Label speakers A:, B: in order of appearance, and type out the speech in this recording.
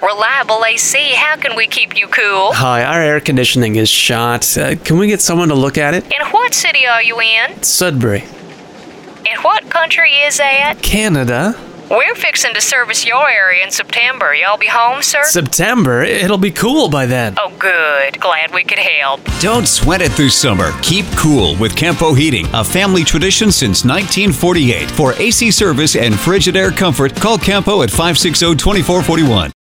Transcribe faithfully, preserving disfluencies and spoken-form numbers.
A: Reliable A C, how can we keep you cool?
B: Hi, our air conditioning is shot. Uh, can we get someone to look at it?
A: And what city are you in?
B: Sudbury.
A: And what country is that?
B: Canada.
A: We're fixing to service your area in September. Y'all be home, sir?
B: September? It'll be cool by then.
A: Oh, good. Glad we could help.
C: Don't sweat it this summer. Keep cool with Campo Heating, a family tradition since nineteen forty-eight. For A C service and frigid air comfort, call Campo at five six zero, two four four one.